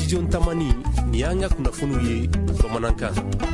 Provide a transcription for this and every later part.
studio Tamani ni an ka kunnafoniw ye bamanankan.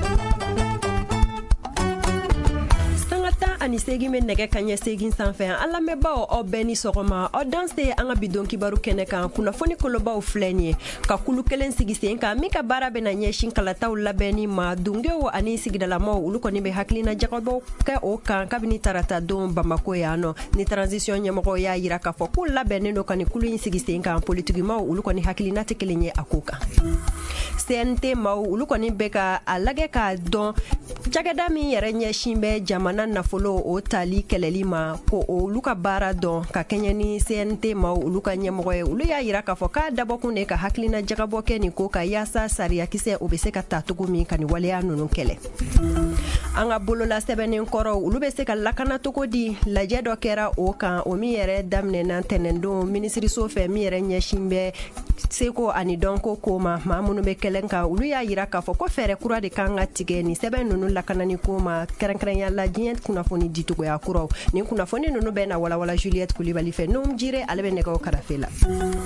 Ani segi men nege kanya segin sanfɛ an lamɛnbaaw aw bɛɛ ni sɔgɔma aw danse an ka bidon kibaru kɛnɛ kan kunnafoni kolobaw filɛ nin ye ka kulu kelen sigi sen kan min ka baara bɛna ɲɛsin kalataw labɛnni ma dungew ani sigidalamaw olu kɔni bɛ hakilina jagabaw kɛ o kan kabini tarata don Bamako yan nɔ ni transition ɲɛmɔgɔw y'a yira k'a fɔ k'u labɛnnen don ka ni kulu in sigi sen kan politikimaw olu kɔni hakilina tɛ kelen ye a ko kan. CNT maw olu kɔni bɛ ka a lagɛ k'a dɔn cakɛda min yɛrɛ ɲɛsin bɛ jamana nafolo o tali kɛlɛli ma ko olu ka baara dɔn ka kɛɲɛ ni CNT maw olu ka ɲɛmɔgɔ ye olu y'a yira k'a fɔ k'a dabɔkun de ka hakilina jagabɔ kɛ nin ko ka yaasa sariyakisɛ o bɛ se ka ta cogo min ka ni waleya ninnu kɛlɛ. An ka bolola sɛbɛnnen kɔrɔ olu bɛ se ka lakana cogo di lajɛ dɔ kɛra o kan o min yɛrɛ daminɛna tɛnɛndon minisiriso fɛ min yɛrɛ ɲɛsin bɛ seko ani dɔnko ko ma maa minnu bɛ kɛlɛn kan olu y'a yira k'a fɔ ko fɛɛrɛ kura de kan ka tigɛ ni sɛbɛn ninnu lakanani ko ma kɛrɛnkɛrɛnya la diɲɛ kunnafoni ditogoya kuraw ni kunnafoni ninnu bɛ na walawala Juliette Kulibali fɛ n'o jire ale bɛ nɛgɛw karafe la.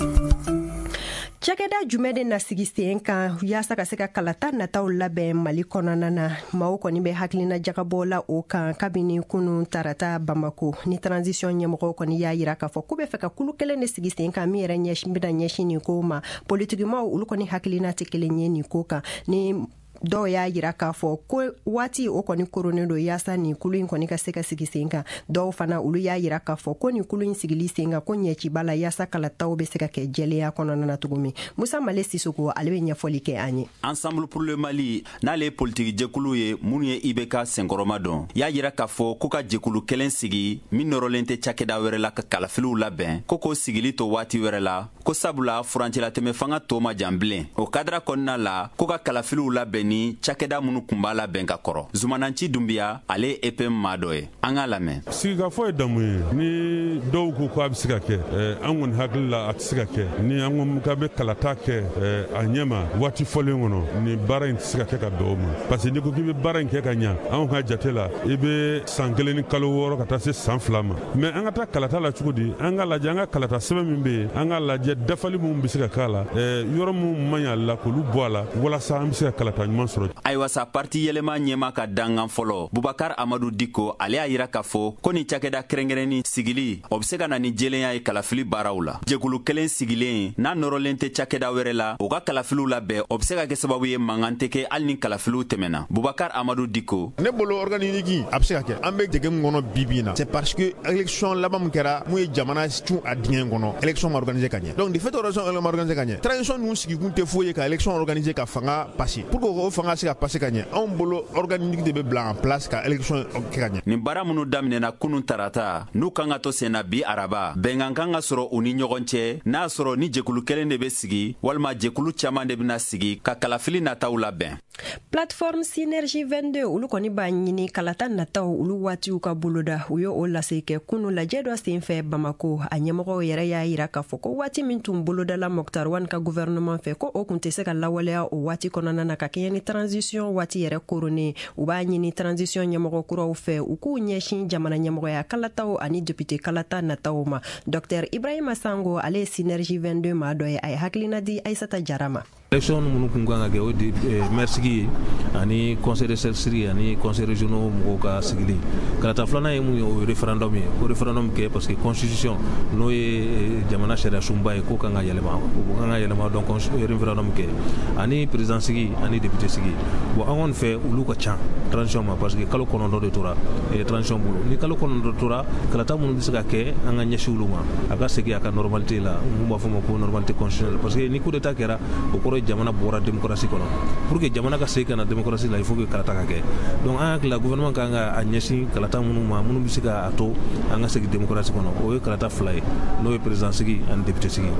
Cakɛda jumɛn de na sigi sen kan yaasa ka se ka kalata nataw labɛn Mali kɔnɔna na maaw kɔni bɛ hakilina jagabɔ la o kan kabini kunun tarata Bamako ni transition ɲɛmɔgɔw kɔni y'a yira k'a fɔ k'u bɛ fɛ ka kulu kelen de sigi sen kan min yɛrɛ bɛna ɲɛsin nin ko ma politikimaw olu kɔni hakilina tɛ kelen ye nin ko kan ni dɔw y'a yira k'a fɔ ko waati o kɔni koronen don yaasa nin kulu in kɔni ka se ka sigi sen kan dɔw fana olu y'a yira k'a fɔ ko nin kulu in sigili sen kan ko ɲɛci b'a la yaasa kalataw bɛ se ka kɛ jɛlenya kɔnɔna na cogo min Musa Male Sisoko ale bɛ ɲɛfɔli kɛ an ye. Ensemble pour le Mali n'ale ye politiki jɛkulu ye minnu ye IBK senkɔrɔma dɔn y'a yira k'a fɔ ko ka jɛkulu kelen sigi min nɔrɔlen tɛ cakɛda wɛrɛ la ka kalafiliw labɛn ko k'o sigili to waati wɛrɛ la ko sabula furancɛlatɛmɛ fanga to ma jan bilen o kadira kɔnɔna la ko ka kalafiliw labɛn ni cakɛda minnu kun b'a labɛn ka kɔrɔ Zumananci Dumbiya ale ye EPM maa dɔ ye an k'a lamɛn. Sigikafɔ ye damu ye ni dɔw ko ko a bɛ se ka kɛ an kɔni hakili la a tɛ se ka kɛ ni an ko k'a bɛ kalata kɛ a ɲɛma waati fɔlen kɔnɔ ni baara in tɛ se ka kɛ ka bɛn o ma parce que n'i ko k'i bɛ baara in kɛ ka ɲa anw ka jate la i bɛ san 1 ni kalo 6 ka taa se san 2 ma mais an ka taa kalata la cogo di an ka lajɛ an ka kalata sɛbɛn min bɛ yen an ka lajɛ dafali minnu bɛ se ka k'a la yɔrɔ minnu man ɲi a la k'olu bɔ a la walasa an bɛ se ka kalata ɲuman sɔrɔ. Ayiwa sa parti yɛlɛma ɲɛma ka dangan fɔlɔ Bubakar Amadu Diko ale y'a yira k'a fɔ ko ni cakɛda kɛrɛnkɛrɛnni sigili o bɛ se ka na ni jɛlenya ye kalafili baaraw la jɛkulu kelen sigilen n'a nɔrɔlen tɛ cakɛda wɛrɛ la o ka kalafiliw labɛn o bɛ se ka kɛ sababu ye mankan tɛ kɛ hali ni kalafiliw tɛmɛna Bubakar Amadu Diko ne bolo organiki a bɛ se ka kɛ an bɛ jɛgɛ min kɔnɔ bi na c'est parce que élection laban min kɛra mun ye jamana cun a dingɛ kɔnɔ élection ma organiser ka ɲɛ donc de fait élection ma organiser ka ɲɛ transition ninnu sigikun tɛ foyi ye ka élection organiser ka fanga passer pour que o fanga se ka passer ka ɲɛ anw bolo organique de bɛ bila en place ka élection kɛ ka ɲɛ. Nin baara minnu daminɛna kunun tarata n'u kan ka to sen na bi araba bɛnkan kan ka sɔrɔ u ni ɲɔgɔn cɛ n'a sɔrɔ ni jɛkulu kelen de bɛ sigi walima jɛkulu caman de bɛna sigi ka kalafili nataw labɛn. Plateforme Synergie 22 olu kɔni b'a ɲini kalata nataw olu waatiw ka boloda u y'o lase kɛ kunu lajɛ dɔ senfɛ Bamako a ɲɛmɔgɔw yɛrɛ y'a yira k'a fɔ ko waati min tun bolodala Moktar Wane ka gouvernement fɛ ko o kun tɛ se ka lawaleya o waati kɔnɔna na ka kɛɲɛ ni transition waati yɛrɛ koronen u b'a ɲini transition ɲɛmɔgɔ kuraw fɛ u k'u ɲɛsin jamana ɲɛmɔgɔya kalataw ani député kalata nataw ma Dr Ibrahima Sango ale ye Synergie 22 maa dɔ ye a ye hakilina di Aïssata Jara ma. Élection minnu kun kan ka kɛ o de maire sigi ye ani conseil de service ani conseil régionaux mɔgɔw ka sigili kalata filanan ye mun ye o référendum ye o référendum kɛ parce que constitution n'o ye jamana sariya sunba ye k'o kan ka yɛlɛma donc référendum kɛ ani président sigi ani député sigi bon an kɔni fɛ olu ka ca transition ma parce que kalo 9 de tora transition bolo ni kalo 9 tora kalata minnu bɛ se ka kɛ an ka ɲɛsin olu ma a ka segin a ka normalité la mun b'a fɔ ma ko normalité constitutionnelle parce que ni coup d'état kɛra o kɔrɔ jamana bɔra démocratie kɔnɔ pour que jamana ka segin ka na démocratie la il faut que kalata ka kɛ donc an hakili la gouvernement kan ka a ɲɛsin kalata minnu ma minnu bɛ se ka to an ka segin démocratie kɔnɔ o ye kalata fila ye n'o ye président sigi ani député sigi.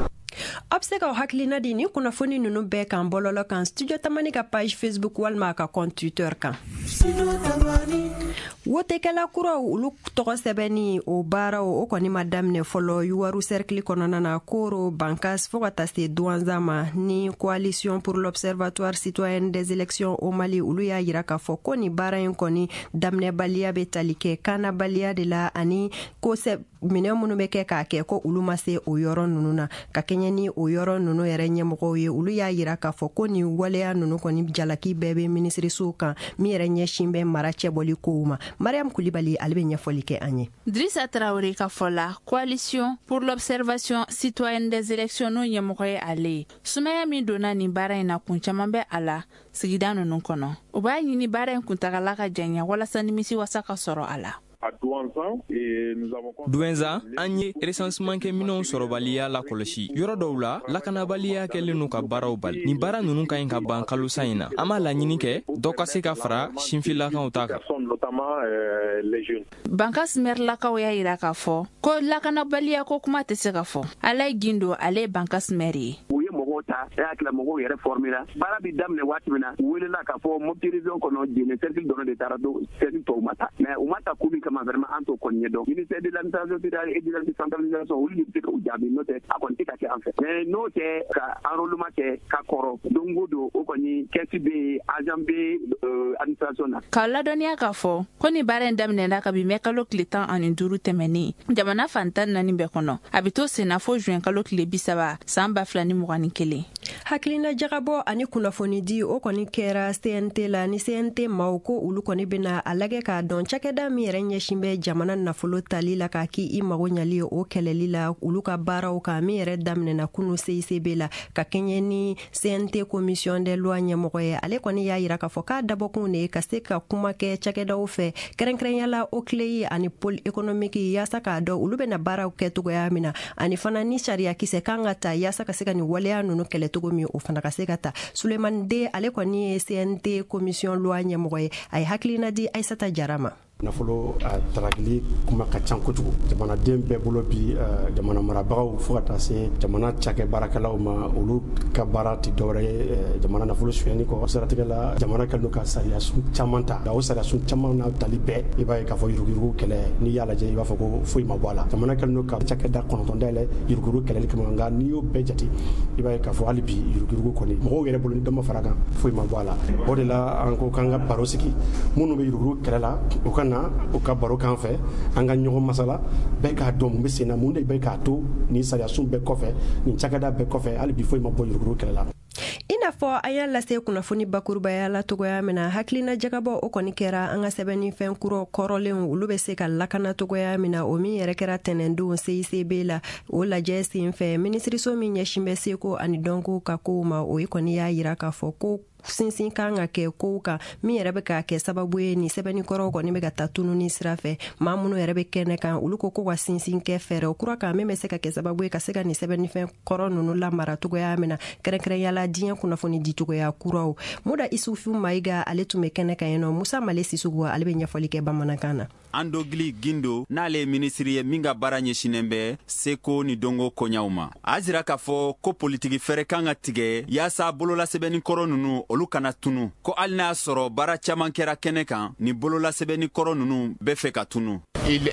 A bɛ se ka hakilina di ni kunnafoni ninnu bɛɛ kan bɔlɔlɔ kan studio Tamani ka page Facebook walima ka compte Twitter kan. wotekɛla kuraw olu tɔgɔ sɛbɛnni o baaraw o kɔni ma daminɛ fɔlɔ yuwaru cercle kɔnɔna na koro bankas fɔɔ ka taa se duwanza ma ni coalition pour l'observatoire citoyen des élections au Mali olu y'a yira k'a fɔ ko ni baara in kɔni daminɛbaliya bɛ tali kɛ kannabaliya de la ani ko minɛ minnu bɛ kɛ k'a kɛ ko olu ma se o yɔrɔ nunu na ka kɛɲɛ ni o yɔrɔ nunu yɛrɛ ɲɛmɔgɔw ye olu y'a yira k'a fɔ ko ni waleya nunu kɔni jalaki bɛɛ bɛ minisirisow kan min yɛrɛ ɲɛsin bɛ mara cɛbɔli kow ma. Mariam Kulibali ale bɛ ɲɛfɔli kɛ an ye. Drissa Traoré ka fɔla coalition pour l'observation citoyenne des élections n'o ɲɛmɔgɔ ye ale sumaya min donna nin baara in na kun caman bɛ a la sigida nunu kɔnɔ o b'a ɲini baara in kuntagala ka janya walasa nimisi wasa ka sɔrɔ a la. Duwenza an ye recensement kɛ minɛnw sɔrɔbaliya la kɔlɔsi yɔrɔ dɔw la lakanabaliya kɛlen n'u ka baaraw bali nin baara ninnu ka ɲi ka ban kalosa in na an b'a laɲini kɛ dɔ ka se ka fara sinfilakaw ta kan. Bankas mɛrilakaw y'a yira k'a fɔ ko lakanabaliya ko kuma tɛ se ka fɔ. Alayi Gindo ale ye Bankas mɛri ye. ta hakila mɔgɔw yɛrɛ formera baara bi daminɛ waati min na u welela k'a fɔ Mopti région kɔnɔ jɛnɛ cercle dɔrɔn de taara do cercle tɔw ma ta mais u ma ta ko min kama vraiment an t'o kɔni ɲɛdɔn ministère de l'administration fédérale et de la décentralisation olu de bɛ se ka u jaabi n'o tɛ a kɔni tɛ ka kɛ an fɛ mais n'o tɛ ka enrôlement kɛ ka kɔrɔ don o don o kɔni kɛsi bɛ yen agent bɛ administration na. K'a ladɔnniya k'a fɔ ko ni baara in daminɛna kabi mɛ kalo tile 15 tɛmɛnen jamana fan 14 bɛɛ kɔnɔ a bɛ to senna fo juin kalo tile 30 san 2021. Hakilina jagabɔ ani kunnafoni di o kɔni kɛra CNT la ni CNT maaw ko olu kɔni bɛna a lagɛ k'a dɔn cakɛda min yɛrɛ ɲɛsin bɛ jamana nafolo tali la k'a k'i i mago ɲali o kɛlɛli la olu ka baaraw kan min yɛrɛ daminɛna kunu CICB la ka kɛɲɛ ni CNT commission des lois ɲɛmɔgɔ ye ale kɔni y'a yira k'a fɔ k'a dabɔkun de ye ka se ka kuma kɛ cakɛdaw fɛ kɛrɛnkɛrɛnyala OCLEI ani pôle économique yaasa k'a dɔn olu bɛna baaraw kɛ togoya min na ani fana ni sariya kisɛ kan ka ta yaasa ka se ka ni waleya nunu kɛlɛ togo min o fana ka se ka ta. Suleiman De ale kɔni ye CNT commission loi ɲɛmɔgɔ ye a ye hakilina di Aissata Jara ma. Nafolo a tarakili kuma ka ca kojugu jamanaden bɛɛ bolo bi jamana marabagaw fo ka taa se jamana cakɛ baarakɛlaw ma olu ka baara tɛ dɔwɛrɛ ye jamana nafolo suyɛni kɔ siratigɛ la jamana kɛlen don ka sariyasun caman ta o sariyasun caman na tali bɛɛ i b'a ye k'a fɔ yuruguyurugu kɛlɛ n'i y'a lajɛ i b'a fɔ ko foyi ma bɔ a la jamana kɛlen don ka cakɛda 9 dayɛlɛ yuruguyurugu kɛlɛli kama nka n'i y'o bɛɛ jate i b'a ye k'a fɔ hali bi yuruguyurugu kɔni mɔgɔw yɛrɛ bolo ni dɔ ma fara kan foyi ma bɔ a la o de la an ko k'an ka baro sigi minnu bɛ yuruguyurugu kɛlɛ la u ka o ka baro kan fɛ an ka ɲɔgɔn masala bɛɛ k'a dɔn mun bɛ sen na mun de bɛ k'a to ni sariyasun bɛɛ kɔfɛ ni cakɛda bɛɛ kɔfɛ hali bi foyi ma bɔ yuruguyurugu kɛlɛ la. I n'a fɔ an y'a lase kunnafoni bakurubaya la togoya min na hakilina jagabɔ o kɔni kɛra an ka sɛbɛnnifɛn kɔrɔlenw olu bɛ se ka lakana togoya min na o min yɛrɛ kɛra tɛnɛndon CICB la o lajɛ sen fɛ minisiriso min ɲɛsin bɛ seko ani dɔnko ka kow ma o kɔni y'a yira k'a fɔ ko sinsin kan ka kɛ kow kan min yɛrɛ bɛ ka kɛ sababu ye ni sɛbɛnnikɔrɔw kɔni bɛ ka taa tununi sira fɛ maa minnu yɛrɛ bɛ kɛnɛ kan olu ko ka sinsin kɛ fɛɛrɛw kura kan min bɛ se ka kɛ sababu ye ka se ka ni sɛbɛnnifɛn kɔrɔ ninnu lamara togoya min na kɛrɛnkɛrɛnyala diɲɛ kunnafoni di togoya kuraw. Muda Isufu Maiga ale tun bɛ kɛnɛ kan yen nɔ Musa Male Sisugu ale bɛ ɲɛfɔli kɛ bamanankan na. Andogli Gindo n'ale ye minisiri ye min ka baara ɲɛsinen bɛ seko ni dongo koɲaw ma a jira k'a fɔ ko politiki fɛrɛ kan ka tigɛ yaasa bololasɛbɛnni kɔrɔ ninnu olu kana tunu ko hali n'a sɔrɔ baara caman kɛra kɛnɛ kan ni bololasɛbɛnni kɔrɔ ninnu bɛ fɛ ka tunu.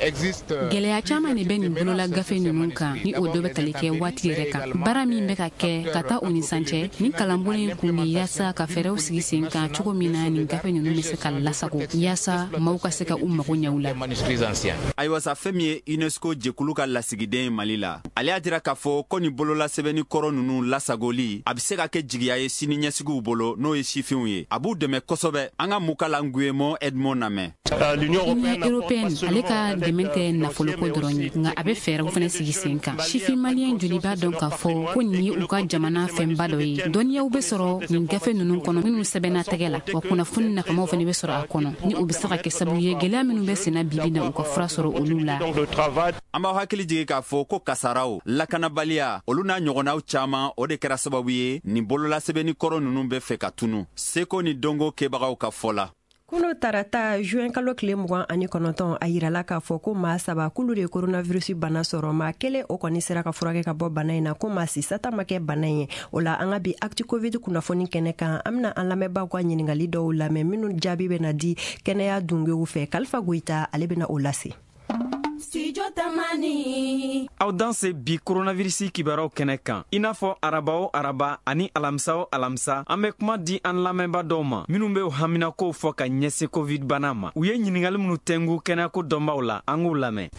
Gɛlɛya caman de bɛ nin bolola gafe ninnu kan ni o dɔ bɛ tali kɛ waati yɛrɛ kan baara min bɛ ka kɛ ka taa o ni sancɛ ni kalanbolo in kun bi yaasa ka fɛɛrɛw sigi sen kan cogo min na nin gafe ninnu bɛ se ka lasago yaasa maaw ka se ka u mago ɲɛ u la. Ayiwa sa fɛn min ye UNESCO jɛkulu ka lasigiden Mali la ale y'a dira k'a fɔ ko ni bololasɛbɛnni kɔrɔ ninnu lasagoli a bɛ se ka kɛ jigiya ye sini ɲɛsigiw bolo n'o ye sifinw ye a b'u dɛmɛ kosɛbɛ an ka Mukala Nguyemo Edmond lamɛn. Union européenne ale ka dɛmɛ tɛ nafoloko dɔrɔn ye nka a bɛ fɛɛrɛw fana sigi sen kan sifin maliyɛn joli b'a dɔn k'a fɔ ko nin ye u ka jamana fɛnba dɔ ye dɔnniyaw bɛ sɔrɔ nin gafe ninnu kɔnɔ minnu sɛbɛnna tɛgɛ la wa kunnafoni nafamaw fana bɛ sɔrɔ a kɔnɔ ni u bɛ se ka kɛ sababu ye gɛlɛya minnu bɛ senna bibi na u ka fura sɔrɔ olu la. An b'aw hakili jigin k'a fɔ ko kasaraw lakanabaliya olu n'a ɲɔgɔnnaw caman o de kɛra sababu ye nin bololasɛbɛnni kɔrɔ ninnu bɛ fɛ ka tunu seko ni dongo kɛbagaw ka fɔ la. Kuno tarata juin kalo tile 29 a yirala k'a fɔ ko maa 7 k'olu de coronavirus bana sɔrɔ maa 1 o kɔni sera ka furakɛ ka bɔ bana in na ko maa 6 ta ma kɛ bana ye. O la an ka bi actu covid kunnafoni kɛnɛ kan an bɛna an lamɛnbaaw ka ɲiningali dɔw lamɛn minnu jaabi bɛna di kɛnɛya dungew fɛ. Kalifa Goyita ale bɛna o lase. Studio Tamani. Aw danse bi coronavirus kibaraw kɛnɛ kan. I n'a fɔ araba o araba ani alamisa o alamisa an bɛ kuma di an lamɛnba dɔw ma minnu bɛ haminakow fɔ ka ɲɛsin covid bana ma. U ye ɲiningali minnu tɛngu kɛnɛyako dɔnbaw la an k'u lamɛn.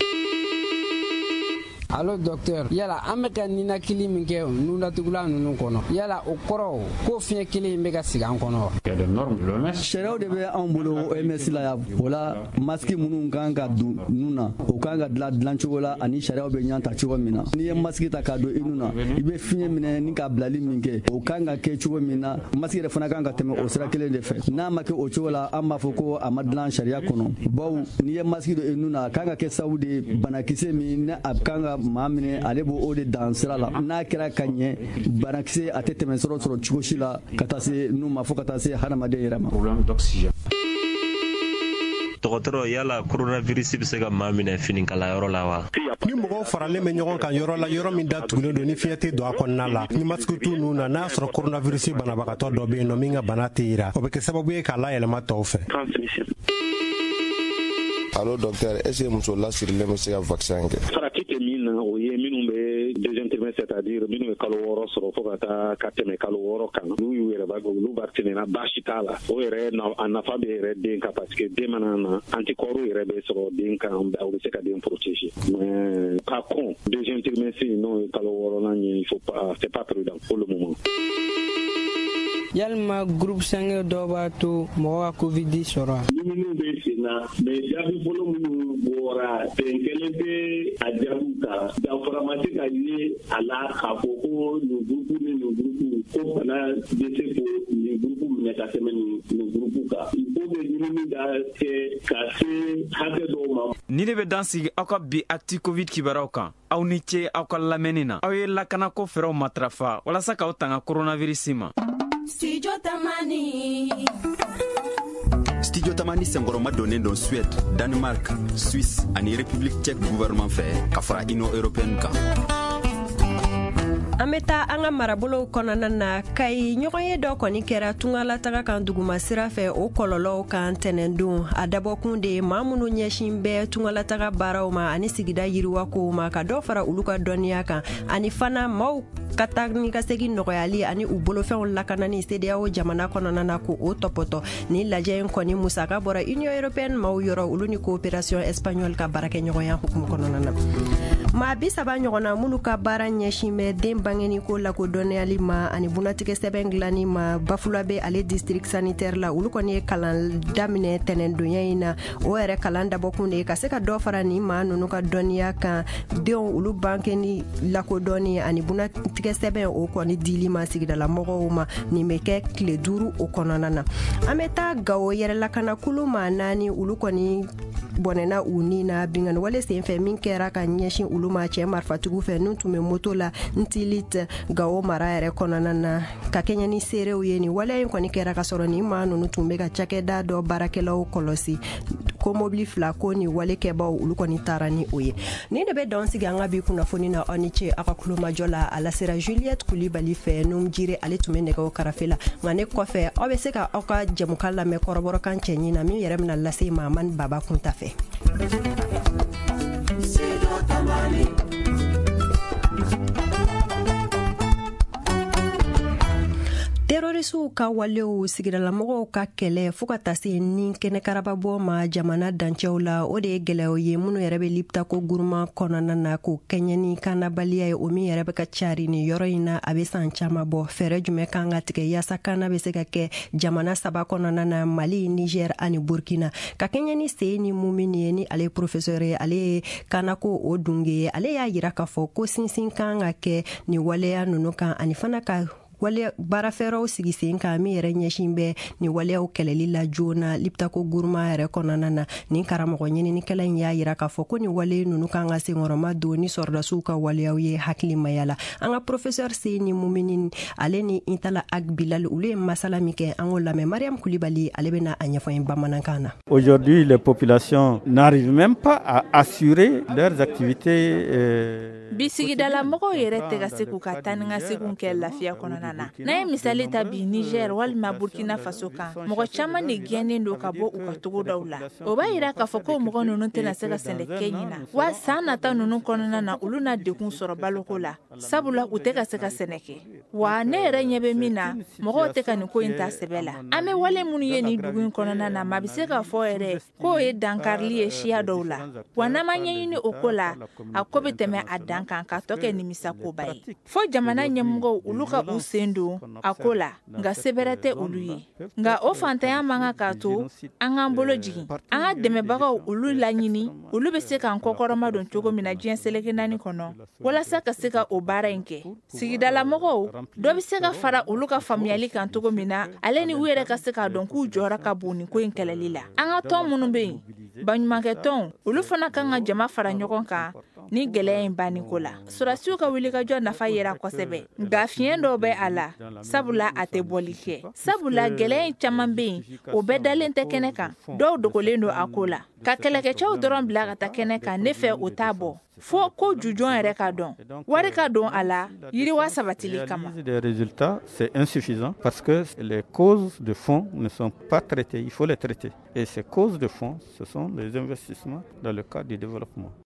Allo docteur, yala an bɛ ka ninakili min kɛ nulatugula ninnu kɔnɔ yala o kɔrɔ ko fiɲɛ kelen in bɛ ka sigi an kɔnɔ. Sariyaw de bɛ anw bolo OMS la yan o la masiki minnu kan ka don nun na o kan ka dilan cogo la ani sariyaw bɛ ɲan ta cogo min na n'i ye masiki ta k'a don i nun na i bɛ fiɲɛ minɛ ni ka bilali min kɛ o kan ka kɛ cogo min na masiki yɛrɛ fana kan ka tɛmɛ o sira kelen de fɛ n'a ma kɛ o cogo la an b'a fɔ ko a ma dilan sariya kɔnɔ bawo n'i ye masiki don i nun na a kan ka kɛ sababu de banakisɛ min ne a kan ka maa minɛ ale b'o o de dan sira la n'a kɛra ka ɲɛ banakisɛ a tɛ tɛmɛ sɔrɔ cogo si la ka taa se nun ma fo ka taa se hadamaden yɛrɛ ma. Dɔgɔtɔrɔ yala coronavirus bɛ se ka maa minɛ finikalayɔrɔ la wa? Ni mɔgɔw faralen bɛ ɲɔgɔn kan yɔrɔ la yɔrɔ min datugulen don ni fiɲɛ tɛ don a kɔnɔna la ni masiki t'u nun na n'a sɔrɔ coronavirus banabagatɔ dɔ bɛ yen nɔ min ka bana tɛ yira o bɛ kɛ sababu ye k'a layɛlɛma tɔw fɛ. Allo docteur, est-ce que muso lasirilen bɛ se ka vaccin kɛ? Farati tɛ min na o ye minnu bɛ deuxième trimestre c'est-à-dire minnu bɛ kalo 6 sɔrɔ fo ka taa ka tɛmɛ kalo 6 kan n'u y'u yɛrɛ b'a olu vacciné na baasi t'a la o yɛrɛ a nafa bɛ yɛrɛ den kan parce que den mana na anticorps yɛrɛ bɛ sɔrɔ den kan o bɛ se ka den protéger mais par contre deuxième trimestre n'o ye kalo 6 ɲɛ il faut pas c'est pas prudent pour le moment. Yalima groupe sange dɔ b'a to mɔgɔ ka covid sɔrɔ. Minnu bɛ sen na mais jaabi fɔlɔ minnu bɔra bɛn kelen bɛ a jaabiw kan danfara ma se ka ye a la k'a fɔ ko nin groupe ni nin groupe ko bana bɛ se ko nin groupe minɛ ka tɛmɛ nin groupe kan il faut que ɲinini ka kɛ ka se hakɛ dɔw ma. Ni de bɛ dan sigi aw ka bi actu covid kibaraw kan aw ni ce aw ka lamɛnni na aw ye lakanako fɛɛrɛw matarafa walasa k'aw tanga coronavirus ma. Studio Tamani. Studio Tamani senkɔrɔma donnen don Suède, Danemark, Suisse ani République tchèque gouvernement fɛ ka fara Union européenne kan. An bɛ taa an ka marabolow kɔnɔna na Kayi ɲɔgɔnye dɔ kɔni kɛra tungalataga kan duguma sira fɛ o kɔlɔlɔw kan tɛnɛndon a dabɔkun de ye maa minnu ɲɛsin bɛ tungalataga baaraw ma ani sigida yiriwakow ma ka dɔ fara olu ka dɔnniya kan ani fana maaw ka taa ni ka segin nɔgɔyali ani u bolofɛnw lakanani CEDEAO jamana kɔnɔna na ko o tɔpɔtɔ ni lajɛ in kɔni musaka bɔra Union européenne maaw yɔrɔ olu ni coopération espagnole ka baarakɛ ɲɔgɔnya hukumu kɔnɔna na. Maa 30 ɲɔgɔnna minnu ka baara ɲɛsin bɛ den bangeni ko lakodɔnniyali ma ani bunatigɛ sɛbɛn dilanni ma Bafula bɛ ale district sanitaire la olu kɔni ye kalan daminɛ tɛnɛndonya in na o yɛrɛ kalan dabɔkun de ye ka se ka dɔ fara ni maa ninnu ka dɔnniya kan denw olu bankeni lakodɔnni ani bunatigɛ sɛbɛn o kɔni dili ma sigidala mɔgɔw ma nin bɛ kɛ tile 5 o kɔnɔna na. An bɛ taa Gawo yɛrɛlakanakulu maa 4 olu kɔni bɔnɛna u ni na bingani wale senfɛ min kɛra ka ɲɛsin olu ma cɛ marifatigiw fɛ n'u tun bɛ moto la Ntilit Gawo mara yɛrɛ kɔnɔna na ka kɛɲɛ ni seerew ye ni wale in kɔni kɛra ka sɔrɔ ni maa ninnu tun bɛ ka cakɛda dɔ baarakɛlaw kɔlɔsi ko mobili 2 ko ni walekɛbaw olu kɔni taara ni o ye. Ni de bɛ dɔn sigi an ka bi kunnafoni na aw ni ce aw ka kulomajɔ la a lasera Juliette Kulibali fɛ Num Jire ale tun bɛ nɛgɛw karafe la nka ne kɔfɛ aw bɛ se ka aw ka jɛmukan lamɛn kɔrɔbɔrɔkan cɛɲi na min yɛrɛ bɛna lase Mahamani Baba Kunta fɛ. Terrorisiw ka walew sigidalamɔgɔw ka kɛlɛ fo ka taa se ni kɛnɛkarababɔ ma jamana dancɛw la o de ye gɛlɛyaw ye minnu yɛrɛ bɛ liptako guruma kɔnɔna na ko kɛɲɛ ni kannabaliya ye o min yɛrɛ bɛ ka cari ni yɔrɔ in na a bɛ san caman bɔ fɛɛrɛ jumɛn kan ka tigɛ yaasa kanna bɛ se ka kɛ jamana 3 kɔnɔna na Mali, Niger ani Burkina ka kɛɲɛ ni Seyi ni Mumini ye ni ale professeur ye ale ye kannako o dunge ye ale y'a yira k'a fɔ ko sinsin kan ka kɛ ni waleya ninnu kan ani fana ka wale baara fɛɛrɛw sigi sen kan min yɛrɛ ɲɛsin bɛ ni waleyaw kɛlɛli la joona liptako guruma yɛrɛ kɔnɔna na nin karamɔgɔ ɲininikɛla in y'a yira k'a fɔ ko ni wale nunu kan ka senkɔrɔma don ni sɔrɔdasiw ka waleyaw ye hakilimaya la. An ka professeur Seyni Mumini ale ni Intala Agbilal olu ye masala min kɛ an k'o lamɛn. Mariam Kulibali ale bɛna a ɲɛfɔ in bamanankan na. Aujourd'hui, les populations n'arrivent même pas à assurer leurs activités. Bisigidala mɔgɔw yɛrɛ tɛ ka se k'u ka taa ni ka seginw kɛ lafiya kɔnɔna na. N'a ye misali ta bi Niger walima Burkina Faso kan, mɔgɔ caman de gɛnnen don ka bɔ u ka togodaw la. O b'a yira k'a fɔ ko mɔgɔ ninnu tɛna se ka sɛnɛ kɛ ɲina. Wa san nata ninnu kɔnɔna na olu na dekun sɔrɔ baloko la. Sabula u tɛ ka se ka sɛnɛ kɛ. Wa ne yɛrɛ ɲɛ bɛ min na, mɔgɔw tɛ ka nin ko in ta sɛbɛ la. An bɛ wale minnu ye nin dugu in kɔnɔna na, ma bɛ se ka fɔ yɛrɛ k'o ye dankarili ye siya dɔw la. Wa n'an ma ɲɛɲini o ko la, a ko bɛ tɛmɛ a dan kan ka tɔ kɛ nimisakoba ye. Fo jamana ɲɛmɔgɔw olu ka u sen don a ko la, nka sebɛrɛ tɛ olu ye. Nka o fantanya man kan k'a to an k'an bolo jigin. An ka dɛmɛbagaw olu laɲini, olu bɛ se k'an kɔkɔrɔma don cogo min na diɲɛ seleke naani kɔnɔ, walasa ka se ka o baara in kɛ. Sigidalamɔgɔw dɔ bɛ se ka fara olu ka faamuyali kan cogo min na, ale ni u yɛrɛ ka se k'a dɔn k'u jɔyɔrɔ ka bon nin ko in kɛlɛli la. An ka tɔn minnu bɛ yen, baɲumankɛ tɔn, olu fana kan ka jama fara ɲɔgɔn kan ni gɛlɛya in banni ko la. Sɔrɔdasiw ka wulikajɔ nafa yera kosɛbɛ, nka fiɲɛ dɔw bɛ a la, sabula a tɛ bɔli kɛ. Sabula gɛlɛya in caman bɛ yen, o bɛɛ dalen tɛ kɛnɛ kan, dɔw dogolen don a ko la. Ka kɛlɛkɛcɛw dɔrɔn bila ka taa kɛnɛ kan, ne fɛ o t'a bɔ. Fo ko jujɔn yɛrɛ ka dɔn, wari ka don a la, yiriwa sabatili kama. Les résultats, c'est insuffisant parce que les causes de fond ne sont pas traitées. Il faut les traiter. Et ces causes de fond, ce sont les investissements dans le cadre du développement.